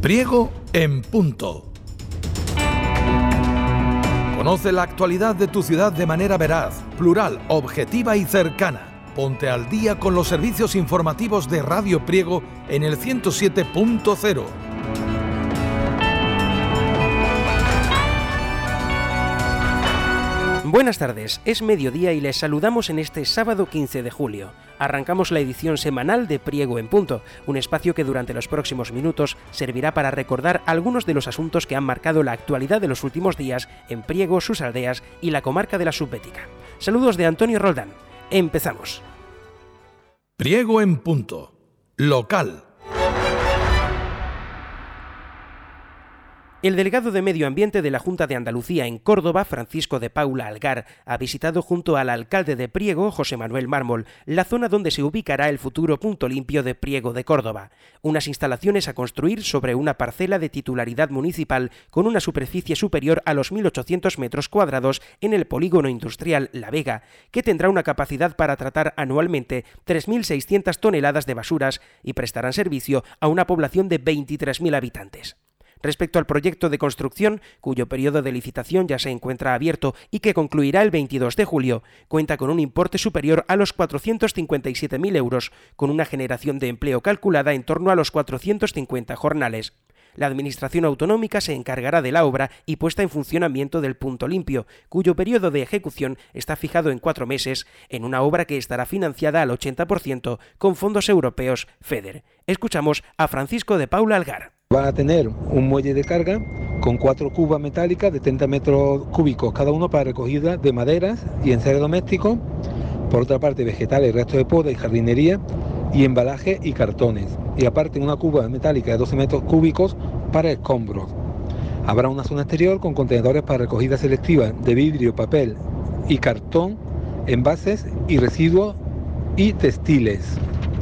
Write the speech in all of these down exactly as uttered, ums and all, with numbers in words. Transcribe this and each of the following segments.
Priego en punto. Conoce la actualidad de tu ciudad de manera veraz, plural, objetiva y cercana. Ponte al día con los servicios informativos de Radio Priego en el ciento siete punto cero. Buenas tardes, es mediodía y les saludamos en este sábado quince de julio. Arrancamos la edición semanal de Priego en Punto, un espacio que durante los próximos minutos servirá para recordar algunos de los asuntos que han marcado la actualidad de los últimos días en Priego, sus aldeas y la comarca de la Subbética. Saludos de Antonio Roldán. Empezamos. Priego en Punto. Local. El delegado de Medio Ambiente de la Junta de Andalucía en Córdoba, Francisco de Paula Algar, ha visitado junto al alcalde de Priego, José Manuel Mármol, la zona donde se ubicará el futuro punto limpio de Priego de Córdoba, unas instalaciones a construir sobre una parcela de titularidad municipal con una superficie superior a los mil ochocientos metros cuadrados en el polígono industrial La Vega, que tendrá una capacidad para tratar anualmente tres mil seiscientas toneladas de basuras y prestarán servicio a una población de veintitrés mil habitantes. Respecto al proyecto de construcción, cuyo periodo de licitación ya se encuentra abierto y que concluirá el veintidós de julio, cuenta con un importe superior a los cuatrocientos cincuenta y siete mil euros, con una generación de empleo calculada en torno a los cuatrocientos cincuenta jornales. La Administración Autonómica se encargará de la obra y puesta en funcionamiento del punto limpio, cuyo periodo de ejecución está fijado en cuatro meses, en una obra que estará financiada al ochenta por ciento con fondos europeos FEDER. Escuchamos a Francisco de Paula Algar. Va a tener un muelle de carga con cuatro cubas metálicas de treinta metros cúbicos cada uno para recogida de maderas y enseres domésticos, por otra parte vegetales, restos de poda y jardinería, y embalaje y cartones, y aparte una cuba metálica de doce metros cúbicos para escombros. Habrá una zona exterior con contenedores para recogida selectiva de vidrio, papel y cartón, envases y residuos y textiles.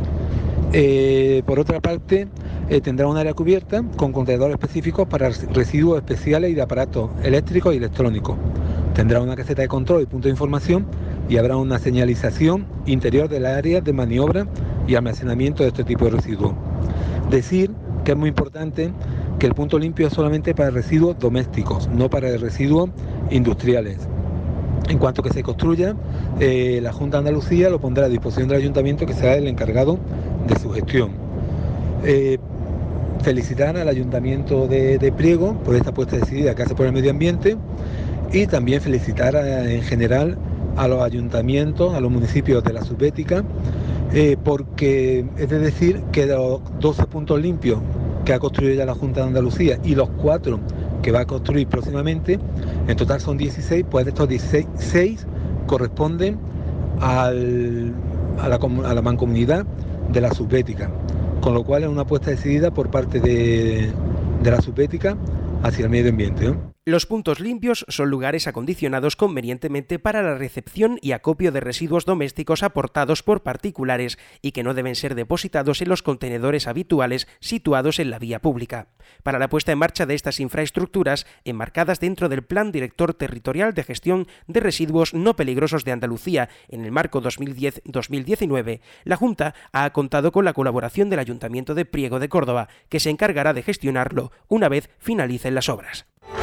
Eh, por otra parte, eh, tendrá un área cubierta con contenedores específicos para residuos especiales y de aparatos eléctricos y electrónicos. Tendrá una caseta de control y punto de información y habrá una señalización interior del área de maniobra y almacenamiento de este tipo de residuos. Decir que es muy importante que el punto limpio es solamente para residuos domésticos, no para residuos industriales. En cuanto que se construya, eh, la Junta de Andalucía lo pondrá a disposición del Ayuntamiento, que será el encargado de su gestión. Eh, felicitar al Ayuntamiento de, de Priego por esta apuesta decidida que hace por el medio ambiente y también felicitar a, en general a los ayuntamientos, a los municipios de la Subbética, eh, porque es de decir que los doce puntos limpios que ha construido ya la Junta de Andalucía y los cuatro que va a construir próximamente, en total son dieciséis, pues de estos dieciséis, seis corresponden al, a, la, a la mancomunidad de la Subbética, con lo cual es una apuesta decidida por parte de, de la Subbética hacia el medio ambiente, ¿no? Los puntos limpios son lugares acondicionados convenientemente para la recepción y acopio de residuos domésticos aportados por particulares y que no deben ser depositados en los contenedores habituales situados en la vía pública. Para la puesta en marcha de estas infraestructuras, enmarcadas dentro del Plan Director Territorial de Gestión de Residuos No Peligrosos de Andalucía en el marco dos mil diez dos mil diecinueve, la Junta ha contado con la colaboración del Ayuntamiento de Priego de Córdoba, que se encargará de gestionarlo una vez finalicen las obras.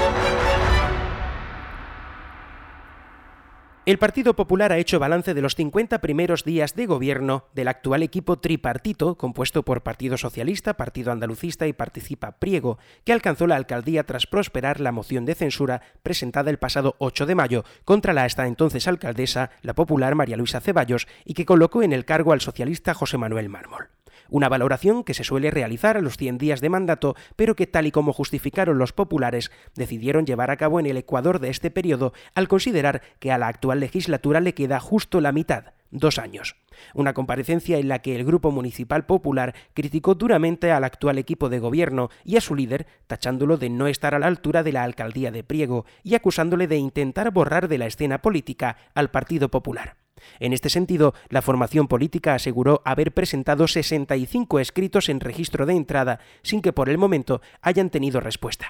El Partido Popular ha hecho balance de los cincuenta primeros días de gobierno del actual equipo tripartito, compuesto por Partido Socialista, Partido Andalucista y Participa Priego, que alcanzó la alcaldía tras prosperar la moción de censura presentada el pasado ocho de mayo contra la hasta entonces alcaldesa, la popular María Luisa Ceballos, y que colocó en el cargo al socialista José Manuel Mármol. Una valoración que se suele realizar a los cien días de mandato, pero que, tal y como justificaron los populares, decidieron llevar a cabo en el ecuador de este periodo al considerar que a la actual legislatura le queda justo la mitad, dos años. Una comparecencia en la que el Grupo Municipal Popular criticó duramente al actual equipo de gobierno y a su líder, tachándolo de no estar a la altura de la alcaldía de Priego y acusándole de intentar borrar de la escena política al Partido Popular. En este sentido, la formación política aseguró haber presentado sesenta y cinco escritos en registro de entrada sin que por el momento hayan tenido respuesta.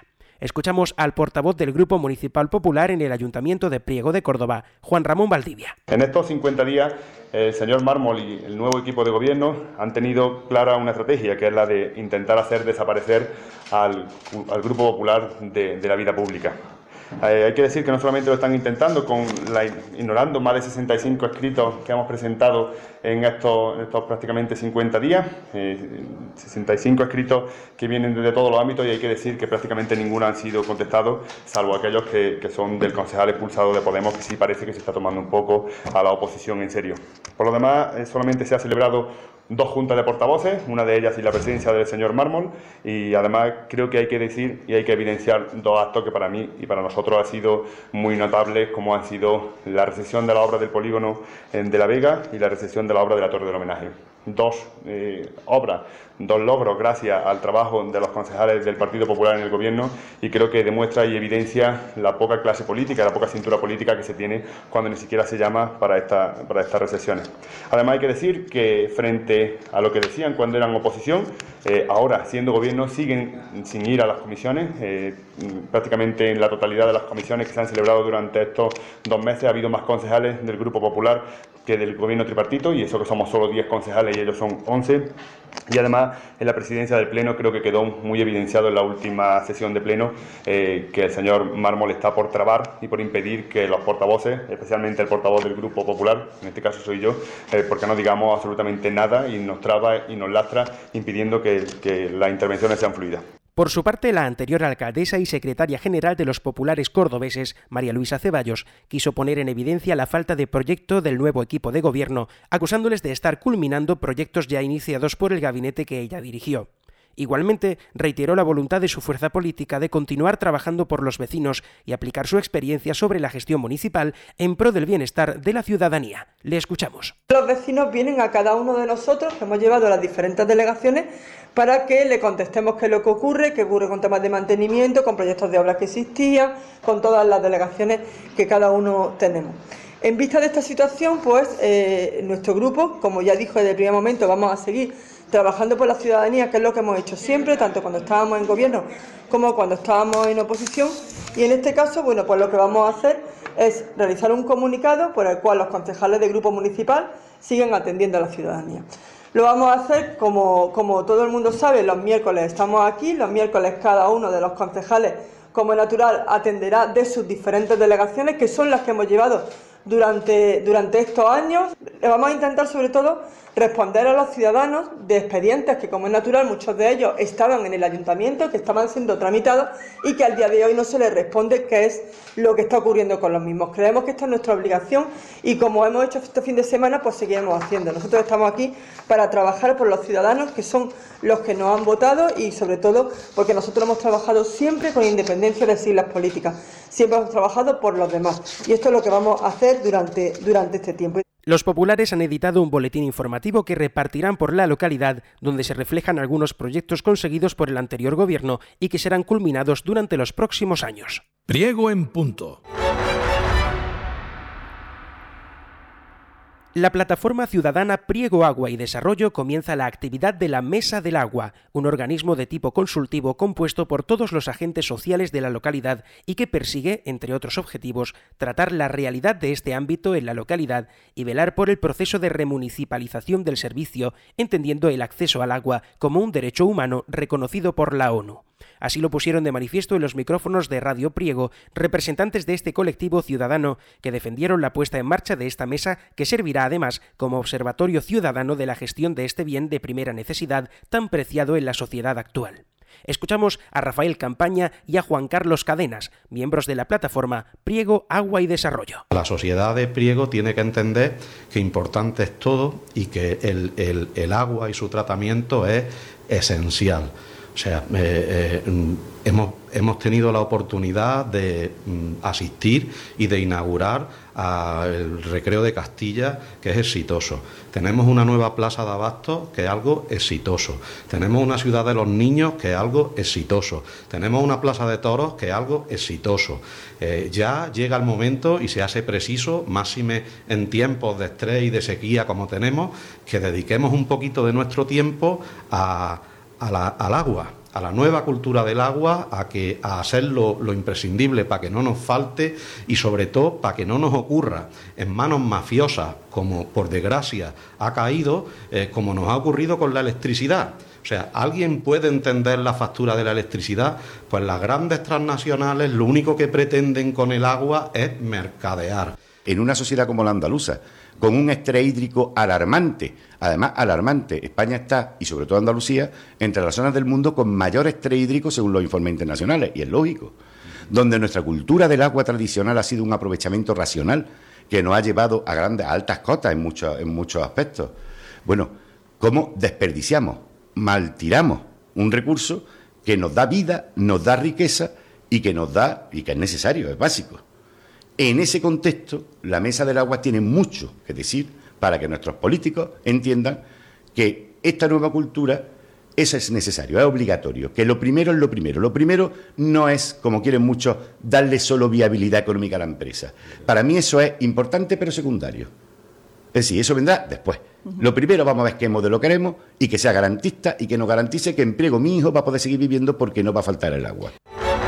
Escuchamos al portavoz del Grupo Municipal Popular en el Ayuntamiento de Priego de Córdoba, Juan Ramón Valdivia. En estos cincuenta días, el señor Mármol y el nuevo equipo de gobierno han tenido clara una estrategia, que es la de intentar hacer desaparecer al, al Grupo Popular de, de la vida pública. Eh, hay que decir que no solamente lo están intentando, con la, ignorando más de sesenta y cinco escritos que hemos presentado en estos, estos prácticamente cincuenta días, eh, sesenta y cinco escritos que vienen de todos los ámbitos, y hay que decir que prácticamente ninguno han sido contestados, salvo aquellos que, que son del concejal expulsado de Podemos, que sí parece que se está tomando un poco a la oposición en serio. Por lo demás, eh, solamente se ha celebrado dos juntas de portavoces, una de ellas y la presidencia del señor Mármol, y además creo que hay que decir y hay que evidenciar dos actos que para mí y para nosotros han sido muy notables, como han sido la recepción de la obra del polígono de La Vega y la recepción de la obra de la Torre del Homenaje. Dos eh, obras, dos logros gracias al trabajo de los concejales del Partido Popular en el Gobierno, y creo que demuestra y evidencia la poca clase política, la poca cintura política que se tiene cuando ni siquiera se llama para, esta, para estas recesiones. Además hay que decir que frente a lo que decían cuando eran oposición, eh, ahora siendo Gobierno siguen sin ir a las comisiones. Eh, prácticamente en la totalidad de las comisiones que se han celebrado durante estos dos meses ha habido más concejales del Grupo Popular que del Gobierno tripartito, y eso que somos solo diez concejales y ellos son once. Y además en la presidencia del Pleno creo que quedó muy evidenciado en la última sesión de Pleno eh, que el señor Mármol está por trabar y por impedir que los portavoces, especialmente el portavoz del Grupo Popular, en este caso soy yo, eh, porque no digamos absolutamente nada y nos traba y nos lastra, impidiendo que, que las intervenciones sean fluidas. Por su parte, la anterior alcaldesa y secretaria general de los populares cordobeses, María Luisa Ceballos, quiso poner en evidencia la falta de proyecto del nuevo equipo de gobierno, acusándoles de estar culminando proyectos ya iniciados por el gabinete que ella dirigió. Igualmente, reiteró la voluntad de su fuerza política de continuar trabajando por los vecinos y aplicar su experiencia sobre la gestión municipal en pro del bienestar de la ciudadanía. Le escuchamos. Los vecinos vienen a cada uno de nosotros, que hemos llevado a las diferentes delegaciones, para que le contestemos qué es lo que ocurre, qué ocurre con temas de mantenimiento, con proyectos de obras que existían, con todas las delegaciones que cada uno tenemos. En vista de esta situación, pues eh, nuestro grupo, como ya dijo desde el primer momento, vamos a seguir trabajando por la ciudadanía, que es lo que hemos hecho siempre, tanto cuando estábamos en gobierno como cuando estábamos en oposición. Y en este caso, bueno, pues lo que vamos a hacer es realizar un comunicado por el cual los concejales del grupo municipal siguen atendiendo a la ciudadanía. Lo vamos a hacer, como, como todo el mundo sabe, los miércoles estamos aquí, los miércoles cada uno de los concejales, como es natural, atenderá de sus diferentes delegaciones, que son las que hemos llevado durante, durante estos años. Vamos a intentar, sobre todo, responder a los ciudadanos de expedientes que, como es natural, muchos de ellos estaban en el ayuntamiento, que estaban siendo tramitados y que al día de hoy no se les responde qué es lo que está ocurriendo con los mismos. Creemos que esta es nuestra obligación y, como hemos hecho este fin de semana, pues seguiremos haciendo. Nosotros estamos aquí para trabajar por los ciudadanos, que son los que nos han votado, y sobre todo porque nosotros hemos trabajado siempre con independencia de siglas políticas. Siempre hemos trabajado por los demás, y esto es lo que vamos a hacer durante, durante este tiempo. Los populares han editado un boletín informativo que repartirán por la localidad, donde se reflejan algunos proyectos conseguidos por el anterior gobierno y que serán culminados durante los próximos años. Priego en punto. La plataforma ciudadana Priego Agua y Desarrollo comienza la actividad de la Mesa del Agua, un organismo de tipo consultivo compuesto por todos los agentes sociales de la localidad y que persigue, entre otros objetivos, tratar la realidad de este ámbito en la localidad y velar por el proceso de remunicipalización del servicio, entendiendo el acceso al agua como un derecho humano reconocido por la ONU. Así lo pusieron de manifiesto en los micrófonos de Radio Priego representantes de este colectivo ciudadano, que defendieron la puesta en marcha de esta mesa, que servirá además como observatorio ciudadano de la gestión de este bien de primera necesidad tan preciado en la sociedad actual. Escuchamos a Rafael Campaña y a Juan Carlos Cadenas, miembros de la plataforma Priego Agua y Desarrollo. La sociedad de Priego tiene que entender que importante es todo y que el, el, el agua y su tratamiento es esencial. O sea, eh, eh, hemos, hemos tenido la oportunidad de mm, asistir y de inaugurar al Recreo de Castilla, que es exitoso. Tenemos una nueva plaza de abastos, que es algo exitoso. Tenemos una ciudad de los niños, que es algo exitoso. Tenemos una plaza de toros, que es algo exitoso. Eh, ya llega el momento, y se hace preciso, máxime en tiempos de estrés y de sequía como tenemos, que dediquemos un poquito de nuestro tiempo a... A la, al agua, a la nueva cultura del agua, a, que, a hacer lo, lo imprescindible para que no nos falte y sobre todo para que no nos ocurra en manos mafiosas, como por desgracia ha caído, eh, como nos ha ocurrido con la electricidad. O sea, ¿alguien puede entender la factura de la electricidad? Pues las grandes transnacionales lo único que pretenden con el agua es mercadear. En una sociedad como la andaluza, con un estrés hídrico alarmante, además alarmante, España está, y sobre todo Andalucía, entre las zonas del mundo con mayor estrés hídrico según los informes internacionales, y es lógico, donde nuestra cultura del agua tradicional ha sido un aprovechamiento racional que nos ha llevado a grandes, a altas cotas en muchos, en muchos aspectos. Bueno, ¿cómo desperdiciamos, maltiramos un recurso que nos da vida, nos da riqueza y que nos da, y que es necesario, es básico? En ese contexto, la Mesa del Agua tiene mucho que decir para que nuestros políticos entiendan que esta nueva cultura, eso es necesario, es obligatorio, que lo primero es lo primero. Lo primero no es, como quieren muchos, darle solo viabilidad económica a la empresa. Para mí eso es importante pero secundario. Es decir, eso vendrá después. Lo primero vamos a ver qué modelo queremos y que sea garantista y que nos garantice que en Priego mi hijo va a poder seguir viviendo porque no va a faltar el agua.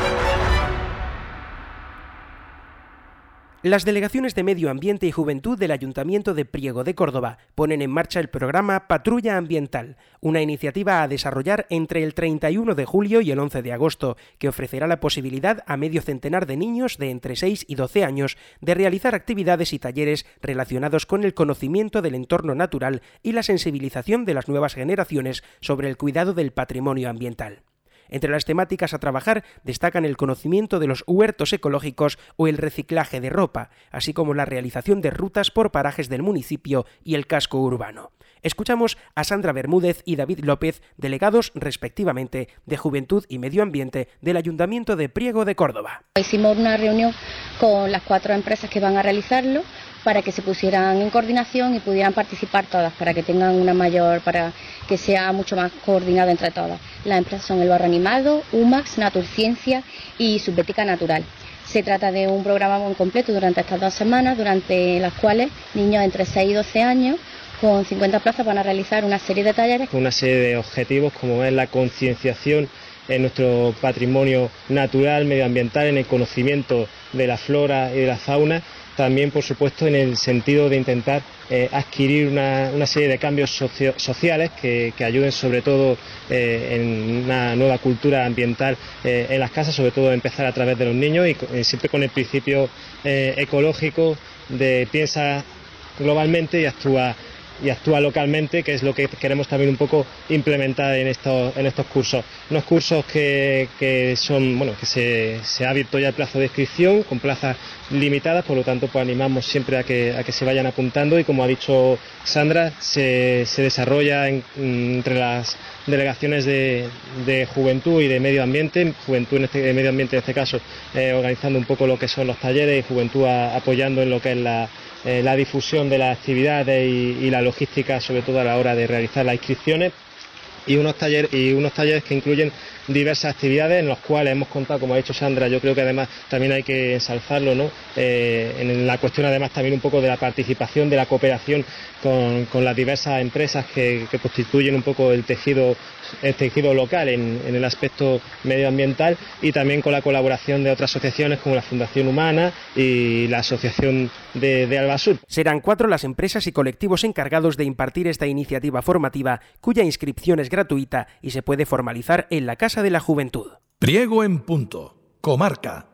Las delegaciones de Medio Ambiente y Juventud del Ayuntamiento de Priego de Córdoba ponen en marcha el programa Patrulla Ambiental, una iniciativa a desarrollar entre el treinta y uno de julio y el once de agosto, que ofrecerá la posibilidad a medio centenar de niños de entre seis y doce años de realizar actividades y talleres relacionados con el conocimiento del entorno natural y la sensibilización de las nuevas generaciones sobre el cuidado del patrimonio ambiental. Entre las temáticas a trabajar destacan el conocimiento de los huertos ecológicos o el reciclaje de ropa, así como la realización de rutas por parajes del municipio y el casco urbano. Escuchamos a Sandra Bermúdez y David López, delegados respectivamente de Juventud y Medio Ambiente del Ayuntamiento de Priego de Córdoba. Hicimos una reunión con las cuatro empresas que van a realizarlo para que se pusieran en coordinación y pudieran participar todas, para que tengan una mayor, para que sea mucho más coordinado entre todas. Las empresas son El Barro Animado, Umax, Naturciencia y Subbética Natural. Se trata de un programa muy completo durante estas dos semanas, durante las cuales niños entre seis y doce años con cincuenta plazas van a realizar una serie de talleres. Una serie de objetivos como es la concienciación en nuestro patrimonio natural, medioambiental, en el conocimiento de la flora y de la fauna, también por supuesto en el sentido de intentar eh, adquirir una, una serie de cambios socio sociales que, que ayuden sobre todo eh, en una nueva cultura ambiental eh, en las casas, sobre todo empezar a través de los niños y eh, siempre con el principio eh, ecológico de piensa globalmente y actúa y actúa localmente, que es lo que queremos también un poco implementar en estos, en estos cursos. Unos cursos que, que son, bueno, que se, se ha abierto ya el plazo de inscripción con plazas limitadas, por lo tanto pues animamos siempre a que, a que se vayan apuntando y como ha dicho Sandra, se, se desarrolla en, entre las delegaciones de, de Juventud y de Medio Ambiente, Juventud en este, de Medio Ambiente en este caso eh, organizando un poco lo que son los talleres y Juventud a, apoyando en lo que es la Eh, la difusión de las actividades y, y la logística, sobre todo a la hora de realizar las inscripciones, y unos talleres y unos talleres que incluyen diversas actividades en los cuales hemos contado, como ha dicho Sandra, yo creo que además también hay que ensalzarlo, ¿no? Eh, en la cuestión además también un poco de la participación, de la cooperación con, con las diversas empresas que, que constituyen un poco el tejido el tejido local en, en el aspecto medioambiental y también con la colaboración de otras asociaciones como la Fundación Humana y la Asociación de, de Albasur. Serán cuatro las empresas y colectivos encargados de impartir esta iniciativa formativa, cuya inscripción es gratuita y se puede formalizar en la Casa de la Juventud. Priego en Punto, Comarca.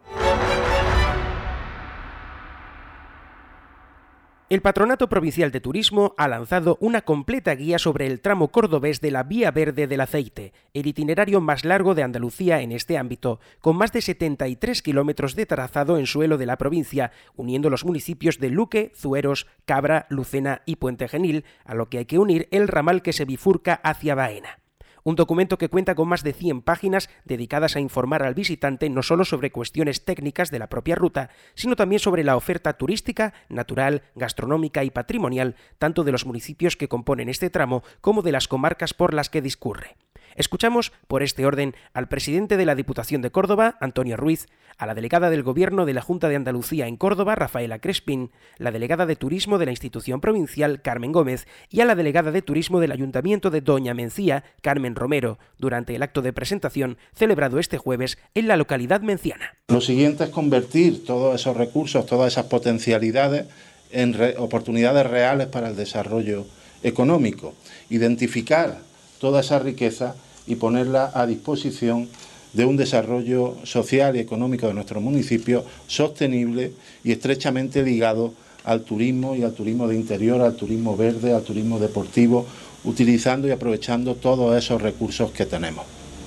El Patronato Provincial de Turismo ha lanzado una completa guía sobre el tramo cordobés de la Vía Verde del Aceite, el itinerario más largo de Andalucía en este ámbito, con más de setenta y tres kilómetros de trazado en suelo de la provincia, uniendo los municipios de Luque, Zueros, Cabra, Lucena y Puente Genil, a lo que hay que unir el ramal que se bifurca hacia Baena. Un documento que cuenta con más de cien páginas dedicadas a informar al visitante no solo sobre cuestiones técnicas de la propia ruta, sino también sobre la oferta turística, natural, gastronómica y patrimonial, tanto de los municipios que componen este tramo como de las comarcas por las que discurre. Escuchamos, por este orden, al presidente de la Diputación de Córdoba, Antonio Ruiz, a la delegada del Gobierno de la Junta de Andalucía en Córdoba, Rafaela Crespín, la delegada de Turismo de la institución provincial, Carmen Gómez, y a la delegada de Turismo del Ayuntamiento de Doña Mencía, Carmen Romero, durante el acto de presentación celebrado este jueves en la localidad menciana. Lo siguiente es convertir todos esos recursos, todas esas potencialidades en re- oportunidades reales para el desarrollo económico, identificar toda esa riqueza y ponerla a disposición de un desarrollo social y económico de nuestro municipio sostenible y estrechamente ligado al turismo y al turismo de interior, al turismo verde, al turismo deportivo, utilizando y aprovechando todos esos recursos que tenemos.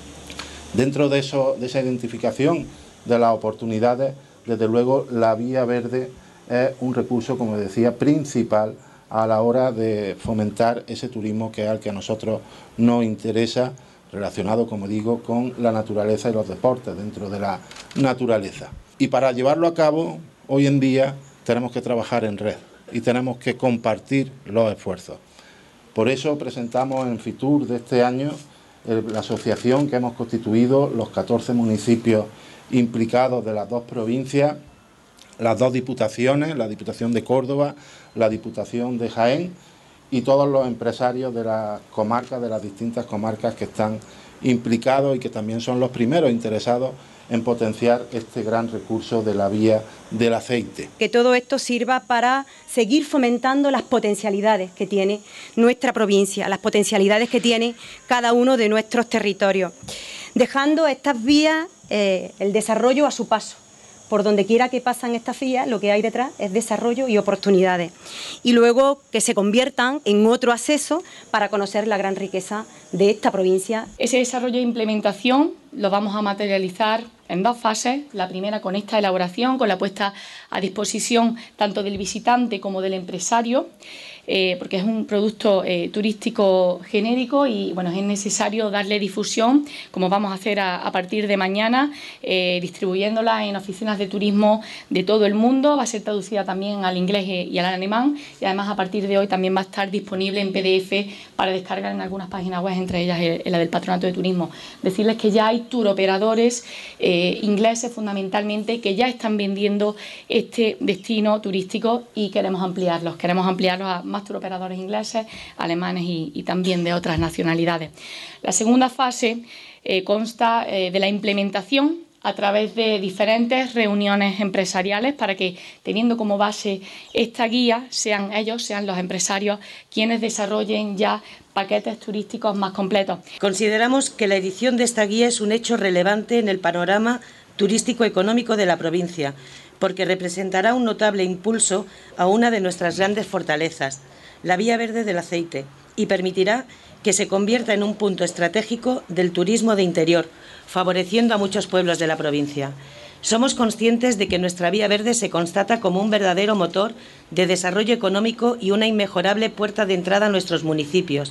Dentro de, eso, de esa identificación de las oportunidades, desde luego la vía verde es un recurso, como decía, principal a la hora de fomentar ese turismo que es al que a nosotros nos interesa, relacionado, como digo, con la naturaleza y los deportes dentro de la naturaleza. Y para llevarlo a cabo, hoy en día tenemos que trabajar en red y tenemos que compartir los esfuerzos. Por eso presentamos en Fitur de este año la asociación que hemos constituido, los catorce municipios implicados de las dos provincias, las dos diputaciones, la Diputación de Córdoba, la Diputación de Jaén y todos los empresarios de las comarcas, de las distintas comarcas que están implicados y que también son los primeros interesados en potenciar este gran recurso de la vía del aceite. Que todo esto sirva para seguir fomentando las potencialidades que tiene nuestra provincia, las potencialidades que tiene cada uno de nuestros territorios, dejando estas vías, eh, el desarrollo a su paso. Por donde quiera que pasan estas vías, lo que hay detrás es desarrollo y oportunidades. Y luego que se conviertan en otro acceso para conocer la gran riqueza de esta provincia. Ese desarrollo e implementación lo vamos a materializar en dos fases. La primera con esta elaboración, con la puesta a disposición tanto del visitante como del empresario, eh, porque es un producto eh, turístico genérico y bueno, es necesario darle difusión, como vamos a hacer a, a partir de mañana, eh, distribuyéndola en oficinas de turismo de todo el mundo. Va a ser traducida también al inglés y al alemán y además a partir de hoy también va a estar disponible en P D F para descargar en algunas páginas web, entre ellas en la del Patronato de Turismo. Decirles que ya hay tour operadores eh, ingleses fundamentalmente que ya están vendiendo este destino turístico y queremos ampliarlos, queremos ampliarlos a más tour operadores ingleses, alemanes y, y también de otras nacionalidades. La segunda fase eh, consta eh, de la implementación a través de diferentes reuniones empresariales para que, teniendo como base esta guía, sean ellos, sean los empresarios quienes desarrollen ya paquetes turísticos más completos. Consideramos que la edición de esta guía es un hecho relevante en el panorama turístico-económico de la provincia, porque representará un notable impulso a una de nuestras grandes fortalezas, la vía verde del aceite, y permitirá que se convierta en un punto estratégico del turismo de interior, favoreciendo a muchos pueblos de la provincia. Somos conscientes de que nuestra vía verde se constata como un verdadero motor de desarrollo económico y una inmejorable puerta de entrada a nuestros municipios.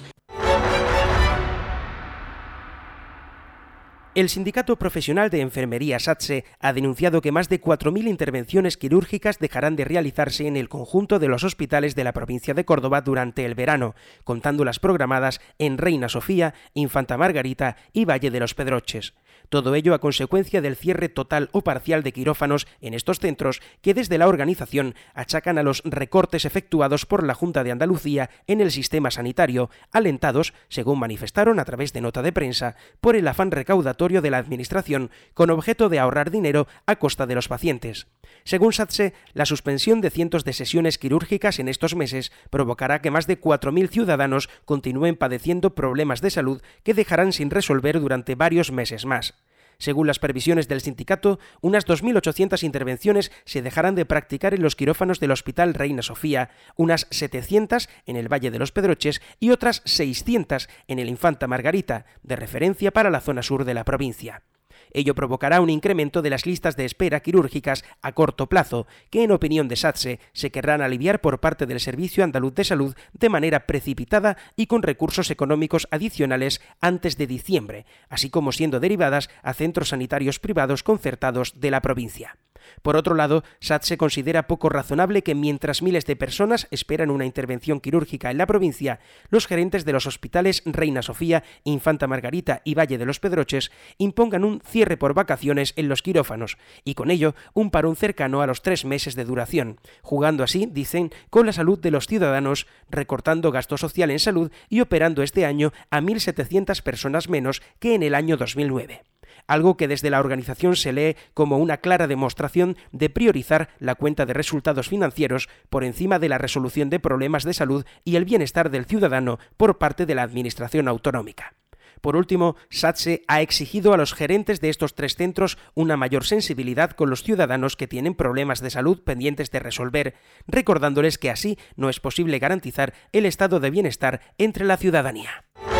El Sindicato Profesional de Enfermería SATSE ha denunciado que más de cuatro mil intervenciones quirúrgicas dejarán de realizarse en el conjunto de los hospitales de la provincia de Córdoba durante el verano, contando las programadas en Reina Sofía, Infanta Margarita y Valle de los Pedroches. Todo ello a consecuencia del cierre total o parcial de quirófanos en estos centros que desde la organización achacan a los recortes efectuados por la Junta de Andalucía en el sistema sanitario, alentados, según manifestaron a través de nota de prensa, por el afán recaudatorio de la Administración con objeto de ahorrar dinero a costa de los pacientes. Según SATSE, la suspensión de cientos de sesiones quirúrgicas en estos meses provocará que más de cuatro mil ciudadanos continúen padeciendo problemas de salud que dejarán sin resolver durante varios meses más. Según las previsiones del sindicato, unas dos mil ochocientas intervenciones se dejarán de practicar en los quirófanos del Hospital Reina Sofía, unas setecientas en el Valle de los Pedroches y otras seiscientas en el Infanta Margarita, de referencia para la zona sur de la provincia. Ello provocará un incremento de las listas de espera quirúrgicas a corto plazo, que en opinión de SATSE se querrán aliviar por parte del Servicio Andaluz de Salud de manera precipitada y con recursos económicos adicionales antes de diciembre, así como siendo derivadas a centros sanitarios privados concertados de la provincia. Por otro lado, SATSE considera poco razonable que mientras miles de personas esperan una intervención quirúrgica en la provincia, los gerentes de los hospitales Reina Sofía, Infanta Margarita y Valle de los Pedroches impongan un cierre por vacaciones en los quirófanos y con ello un parón cercano a los tres meses de duración, jugando así, dicen, con la salud de los ciudadanos, recortando gasto social en salud y operando este año a mil setecientas personas menos que en el año dos mil nueve. Algo que desde la organización se lee como una clara demostración de priorizar la cuenta de resultados financieros por encima de la resolución de problemas de salud y el bienestar del ciudadano por parte de la Administración autonómica. Por último, SATSE ha exigido a los gerentes de estos tres centros una mayor sensibilidad con los ciudadanos que tienen problemas de salud pendientes de resolver, recordándoles que así no es posible garantizar el estado de bienestar entre la ciudadanía.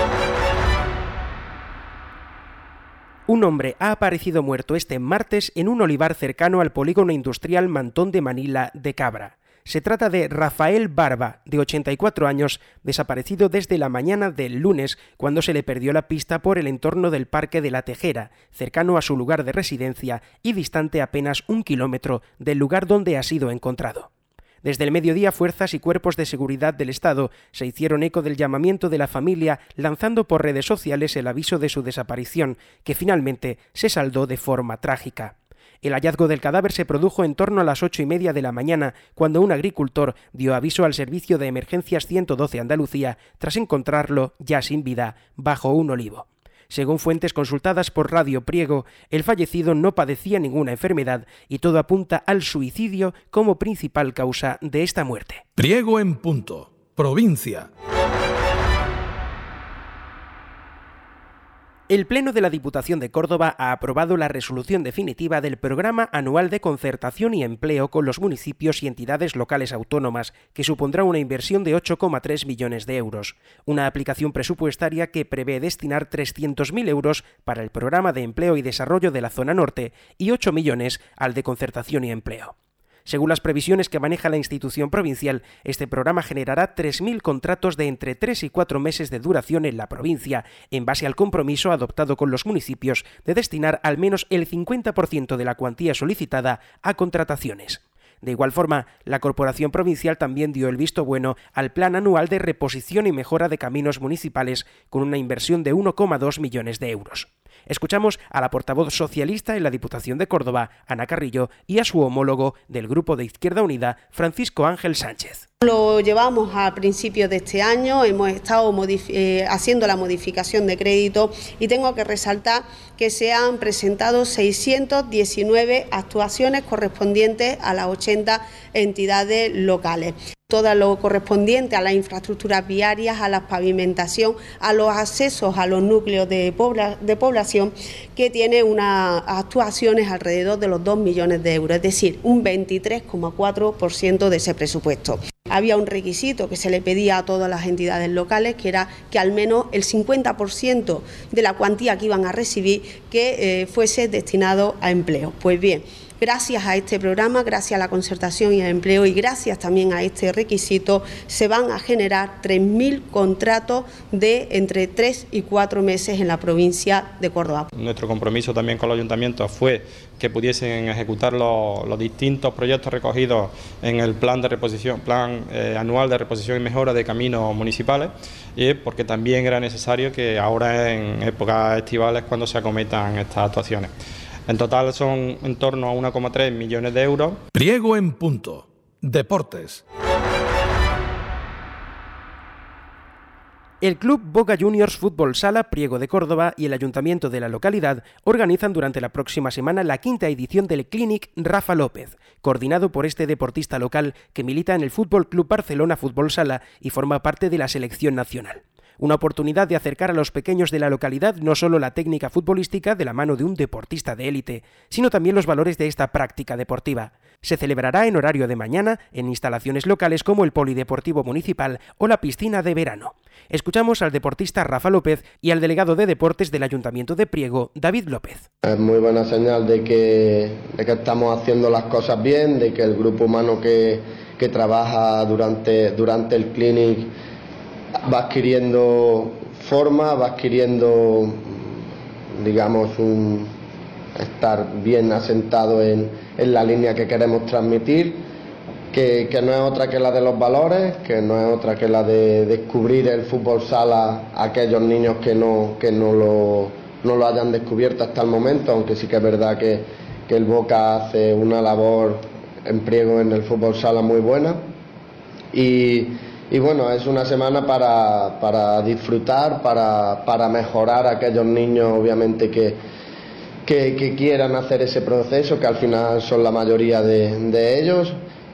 Un hombre ha aparecido muerto este martes en un olivar cercano al polígono industrial Mantón de Manila de Cabra. Se trata de Rafael Barba, de ochenta y cuatro años, desaparecido desde la mañana del lunes, cuando se le perdió la pista por el entorno del Parque de la Tejera, cercano a su lugar de residencia y distante apenas un kilómetro del lugar donde ha sido encontrado. Desde el mediodía, fuerzas y cuerpos de seguridad del Estado se hicieron eco del llamamiento de la familia, lanzando por redes sociales el aviso de su desaparición, que finalmente se saldó de forma trágica. El hallazgo del cadáver se produjo en torno a las ocho y media de la mañana, cuando un agricultor dio aviso al servicio de emergencias ciento doce Andalucía, tras encontrarlo ya sin vida, bajo un olivo. Según fuentes consultadas por Radio Priego, el fallecido no padecía ninguna enfermedad y todo apunta al suicidio como principal causa de esta muerte. Priego en punto. Provincia. El Pleno de la Diputación de Córdoba ha aprobado la resolución definitiva del Programa Anual de Concertación y Empleo con los municipios y entidades locales autónomas, que supondrá una inversión de ocho coma tres millones de euros. Una aplicación presupuestaria que prevé destinar trescientos mil euros para el Programa de Empleo y Desarrollo de la Zona Norte y ocho millones al de Concertación y Empleo. Según las previsiones que maneja la institución provincial, este programa generará tres mil contratos de entre tres y cuatro meses de duración en la provincia, en base al compromiso adoptado con los municipios de destinar al menos el cincuenta por ciento de la cuantía solicitada a contrataciones. De igual forma, la Corporación Provincial también dio el visto bueno al Plan Anual de Reposición y Mejora de Caminos Municipales, con una inversión de uno coma dos millones de euros. Escuchamos a la portavoz socialista en la Diputación de Córdoba, Ana Carrillo, y a su homólogo del Grupo de Izquierda Unida, Francisco Ángel Sánchez. Lo llevamos a principios de este año, hemos estado eh, haciendo la modificación de crédito y tengo que resaltar que se han presentado seiscientas diecinueve actuaciones correspondientes a las ochenta entidades locales. Todo lo correspondiente a las infraestructuras viarias, a la pavimentación, a los accesos a los núcleos de, pobla, de población, que tiene unas actuaciones alrededor de los dos millones de euros, es decir, un veintitrés coma cuatro por ciento de ese presupuesto. Había un requisito que se le pedía a todas las entidades locales, que era que al menos el cincuenta por ciento de la cuantía que iban a recibir que eh, fuese destinado a empleo. Pues bien, gracias a este programa, gracias a la concertación y al empleo y gracias también a este requisito, se van a generar tres mil contratos de entre tres y cuatro meses en la provincia de Córdoba. Nuestro compromiso también con los ayuntamientos fue que pudiesen ejecutar los, los distintos proyectos recogidos en el plan de reposición, plan eh, anual de reposición y mejora de caminos municipales, y porque también era necesario que ahora en épocas estivales cuando se acometan estas actuaciones. En total son en torno a uno coma tres millones de euros. Priego en punto. Deportes. El Club Boca Juniors Fútbol Sala Priego de Córdoba y el Ayuntamiento de la localidad organizan durante la próxima semana la quinta edición del Clinic Rafa López, coordinado por este deportista local que milita en el Fútbol Club Barcelona Fútbol Sala y forma parte de la selección nacional. Una oportunidad de acercar a los pequeños de la localidad no solo la técnica futbolística de la mano de un deportista de élite, sino también los valores de esta práctica deportiva. Se celebrará en horario de mañana en instalaciones locales como el Polideportivo Municipal o la piscina de verano. Escuchamos al deportista Rafa López y al delegado de deportes del Ayuntamiento de Priego, David López. Es muy buena señal de que, de que estamos haciendo las cosas bien, de que el grupo humano que, que trabaja durante, durante el clinic va adquiriendo forma, va adquiriendo, digamos, un estar bien asentado en, en la línea que queremos transmitir, que, que no es otra que la de los valores, que no es otra que la de descubrir el fútbol sala a aquellos niños que no, que no lo, no lo hayan descubierto hasta el momento, aunque sí que es verdad que, que el Boca hace una labor en Priego en el fútbol sala muy buena. Y, y bueno, es una semana para, para disfrutar, para, para mejorar a aquellos niños, obviamente, que, que, que quieran hacer ese proceso, que al final son la mayoría de, de ellos.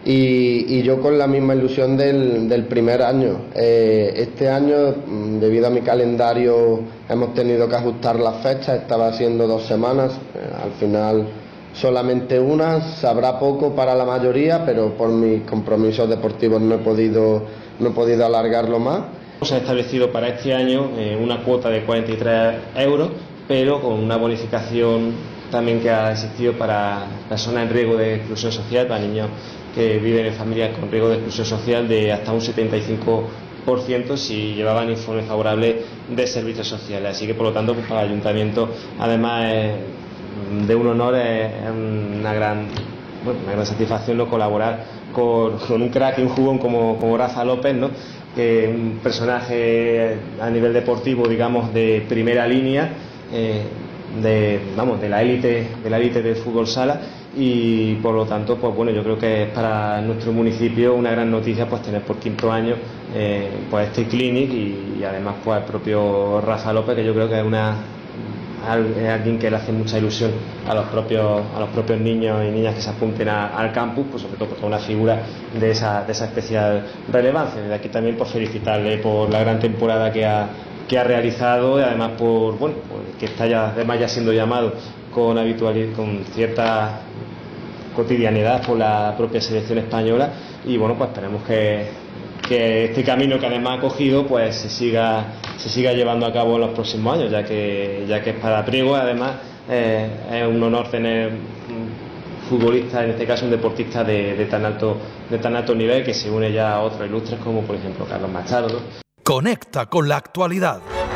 Y, y yo con la misma ilusión del, del primer año. Eh, este año, debido a mi calendario, hemos tenido que ajustar las fechas, estaba siendo dos semanas, eh, al final solamente una, sabrá poco para la mayoría, pero por mis compromisos deportivos no he podido, no he podido alargarlo más. Se ha establecido para este año eh, una cuota de cuarenta y tres euros, pero con una bonificación también que ha existido para personas en riesgo de exclusión social, para niños que viven en familias con riesgo de exclusión social, de hasta un setenta y cinco por ciento si llevaban informes favorables de servicios sociales. Así que, por lo tanto, pues, para el ayuntamiento, además es de un honor, es una gran, bueno, una gran satisfacción, ¿no?, colaborar con, con un crack y un jugón como, como Rafa López, ¿no?, que es un personaje a nivel deportivo, digamos, de primera línea, eh, de, vamos, de la élite de la élite del fútbol sala. Y por lo tanto, pues bueno, yo creo que es para nuestro municipio una gran noticia pues tener por quinto año eh, pues este clinic y, y además pues el propio Rafa López, que yo creo que es una es alguien que le hace mucha ilusión a los propios a los propios niños y niñas que se apunten a, al campus, pues sobre todo porque es una figura de esa de esa especial relevancia. Desde aquí también por felicitarle por la gran temporada que ha que ha realizado y además por bueno por que está ya además ya siendo llamado con habitualidad, con cierta cotidianidad por la propia selección española. Y bueno, pues esperemos que, que este camino que además ha cogido pues se siga se siga llevando a cabo en los próximos años, ya que ya que es para Priego. Además eh, es un honor tener un futbolista, en este caso un deportista de, de tan alto de tan alto nivel, que se une ya a otros ilustres como por ejemplo Carlos Machado, ¿no? Conecta con la actualidad.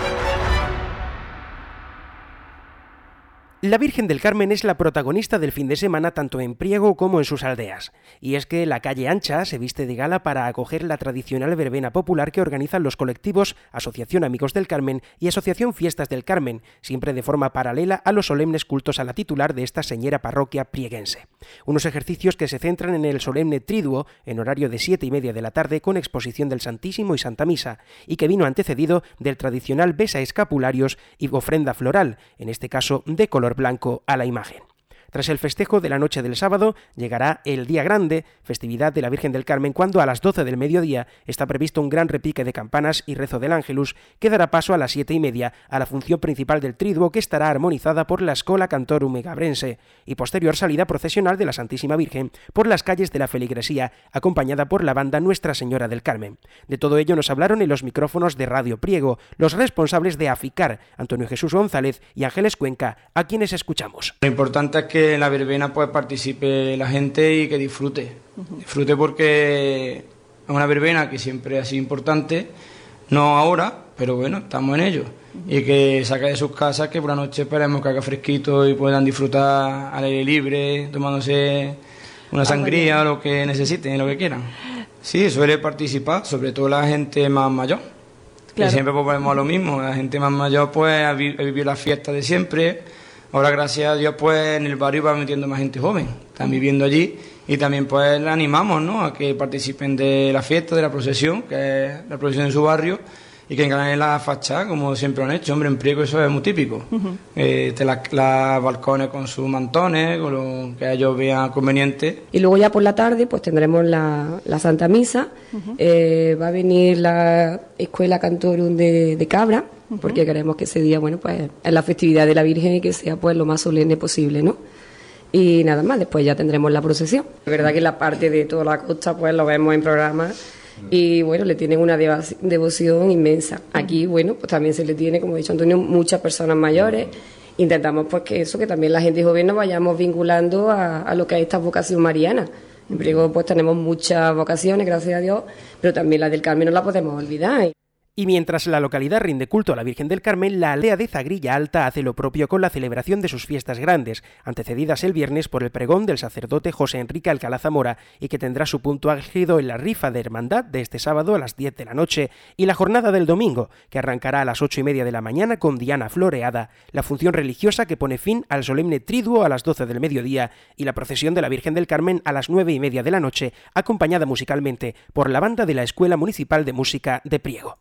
La Virgen del Carmen es la protagonista del fin de semana tanto en Priego como en sus aldeas. Y es que la calle Ancha se viste de gala para acoger la tradicional verbena popular que organizan los colectivos Asociación Amigos del Carmen y Asociación Fiestas del Carmen, siempre de forma paralela a los solemnes cultos a la titular de esta señera parroquia prieguense. Unos ejercicios que se centran en el solemne triduo en horario de siete y media de la tarde con exposición del Santísimo y Santa Misa, y que vino antecedido del tradicional besa escapularios y ofrenda floral, en este caso de color blanco a la imagen. Tras el festejo de la noche del sábado, llegará el Día Grande, festividad de la Virgen del Carmen, cuando a las doce del mediodía está previsto un gran repique de campanas y rezo del Ángelus, que dará paso a las siete y media a la función principal del triduo, que estará armonizada por la Escola Cantorum Megabrense, y posterior salida procesional de la Santísima Virgen por las calles de la feligresía, acompañada por la banda Nuestra Señora del Carmen. De todo ello nos hablaron en los micrófonos de Radio Priego los responsables de AFICAR, Antonio Jesús González y Ángeles Cuenca, a quienes escuchamos. Lo importante es que en la verbena pues participe la gente y que disfrute. Uh-huh. Disfrute porque es una verbena que siempre ha sido importante, no ahora, pero bueno, estamos en ello. Uh-huh. Y que saque de sus casas, que por la noche esperemos que haga fresquito y puedan disfrutar al aire libre, tomándose una sangría, o lo que necesiten, lo que quieran. Sí, suele participar, sobre todo la gente más mayor. Claro. Que siempre pues volvemos a lo mismo, la gente más mayor pues ha vivido la fiesta de siempre. Ahora, gracias a Dios, pues en el barrio va metiendo más gente joven, están viviendo allí, y también pues le animamos, ¿no?, a que participen de la fiesta, de la procesión, que es la procesión de su barrio, y que enganen la fachada, como siempre lo han hecho. Hombre, en Priego eso es muy típico. Uh-huh. Eh, de las la balcones con sus mantones, con lo que ellos vean conveniente. Y luego ya por la tarde pues tendremos la, la Santa Misa. Uh-huh. eh, va a venir la Escuela Cantorum de, de Cabra, uh-huh, porque queremos que ese día, bueno, pues es la festividad de la Virgen y que sea pues lo más solemne posible, ¿no? Y nada más, después ya tendremos la procesión. Es verdad que la parte de toda la costa pues lo vemos en programas y bueno, le tienen una devo- devoción inmensa. Aquí, bueno, pues también se le tiene, como ha dicho Antonio, muchas personas mayores. Intentamos pues que eso, que también la gente joven nos vayamos vinculando a, a lo que es esta vocación mariana. En Priego pues tenemos muchas vocaciones, gracias a Dios, pero también la del Carmen no la podemos olvidar. Y mientras la localidad rinde culto a la Virgen del Carmen, la aldea de Zagrilla Alta hace lo propio con la celebración de sus fiestas grandes, antecedidas el viernes por el pregón del sacerdote José Enrique Alcalá Zamora y que tendrá su punto álgido en la rifa de hermandad de este sábado a las diez de la noche y la jornada del domingo, que arrancará a las ocho y media de la mañana con Diana Floreada, la función religiosa que pone fin al solemne triduo a las doce del mediodía y la procesión de la Virgen del Carmen a las nueve y media de la noche, acompañada musicalmente por la banda de la Escuela Municipal de Música de Priego.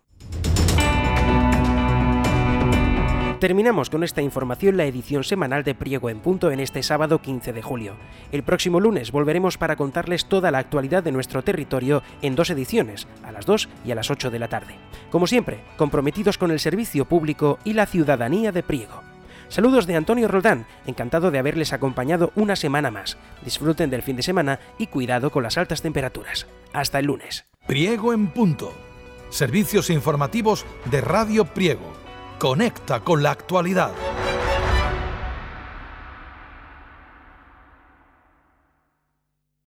Terminamos con esta información la edición semanal de Priego en Punto en este sábado quince de julio. El próximo lunes volveremos para contarles toda la actualidad de nuestro territorio en dos ediciones, a las dos y a las ocho de la tarde. Como siempre, comprometidos con el servicio público y la ciudadanía de Priego. Saludos de Antonio Roldán, encantado de haberles acompañado una semana más. Disfruten del fin de semana y cuidado con las altas temperaturas. Hasta el lunes. Priego en Punto. Servicios informativos de Radio Priego. Conecta con la actualidad.